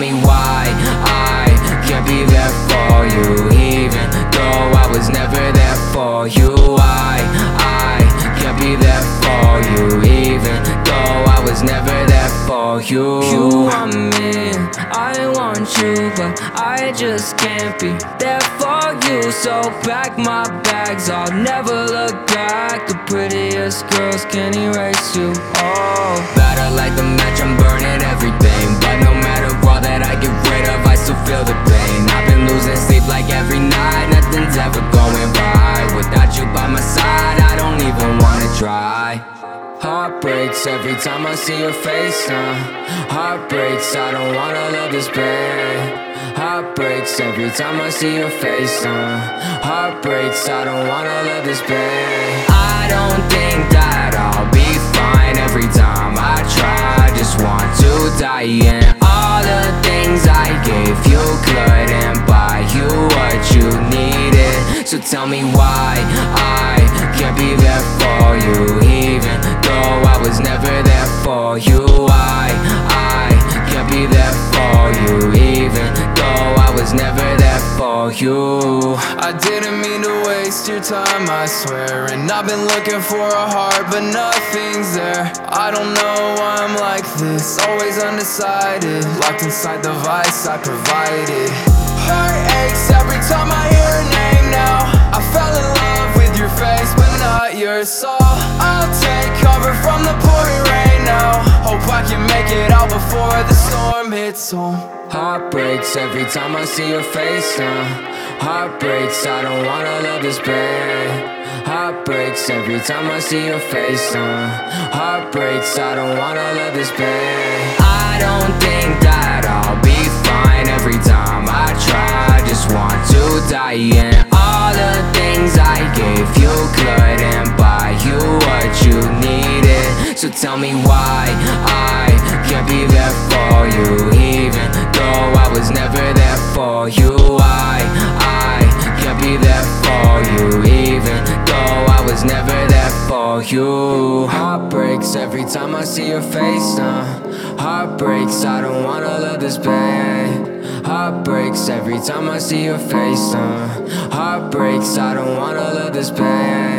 me why I can't be there for you, even though I was never there for you. I can't be there for you, even though I was never there for you. You want me, I want you, but I just can't be there for you. So pack my bags, I'll never look back. The prettiest girls can't erase you. Oh, better light the match, I'm burning everything. But no matter all that I get rid of, I still feel the pain. I've been losing sleep like every night, nothing's ever going right. Without you by my side, I don't even wanna try. Heart breaks every time I see your face, heart breaks, I don't wanna love this pain. Heart breaks every time I see your face, heart breaks, I don't wanna love this pain. I don't think that I'll be fine every time I try. Just want to die, and all the things I gave you couldn't buy you what you needed. So tell me why I can't be there for you, even though I was never there for you. I can't be there for you, even though I was never there for you. I didn't mean to waste your time, I swear. And I've been looking for a heart, but nothing's there. I don't know why I'm like this, always undecided, locked inside the vice I provided. Heart aches every time I hear her name now. I fell in love with your face, but not your soul. I'll take cover from the pouring rain now. Hope I can make it out before the storm hits home. Heart breaks every time I see your face, heart breaks, I don't wanna love this pain. Heart breaks every time I see your face, heart breaks, I don't wanna love this pain. I don't think that I'll be fine every time I try. Just want to die, and all the things I gave you couldn't buy you what you needed. So tell me why I can't be there for you, even though I was never there for you. I can't be there for you, even though I was never there for you. Heart breaks every time I see your face, heart breaks, I don't wanna love this pain. Heart breaks every time I see your face, heart breaks, I don't wanna love this pain.